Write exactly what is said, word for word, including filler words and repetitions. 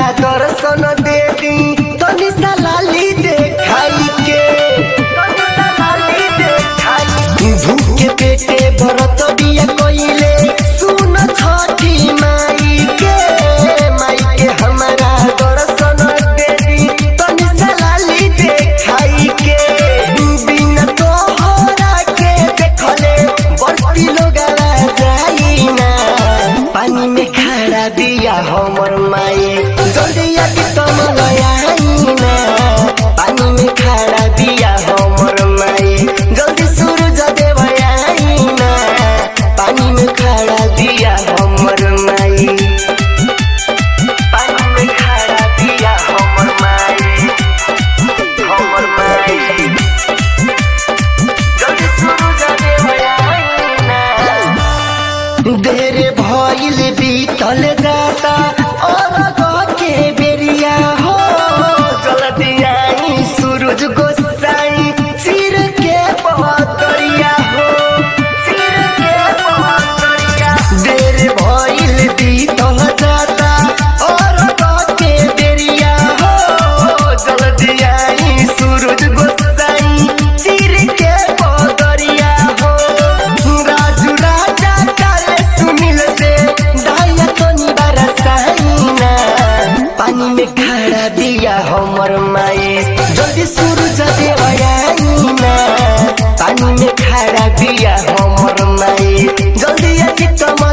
दर्शन दे दी तनी सलाली देखाई के भूखे पेटे भरत बिया कोइले सुन छठी माई के माई के हमारा दर्शन दे दी तनी सलाली देखाई के बिना तोहरा के देखले बस्ती लोग जाई ना पानी में खड़ा दिया हमर माई जल्दिया के तुम आई ना पानी में खड़ा दिया हमर माई जल्दी सूरज देव आई ना पानी में खड़ा दिया हमर माई पानी में खड़ा दिया हमर माई हमर माई जल्दी सूरज देव आई ना देर भइल बीतल जाता और के बेरिया हो जल्दी आई सूरज गोसाई सिर के पहतरिया हो सिर के पहतरिया देर भइल बीतल जाता और के बेरिया हो जल्दी आई सूरज गोसाई सिर के पहतरिया हो राजू राजा काले सुनील दे दाया तनी बरसाइना पानी में खड़ा दिया हमर माई जल्दी सूरज देव आई ना पानी में खड़ा दिया हमर माई जल्दी आके तुम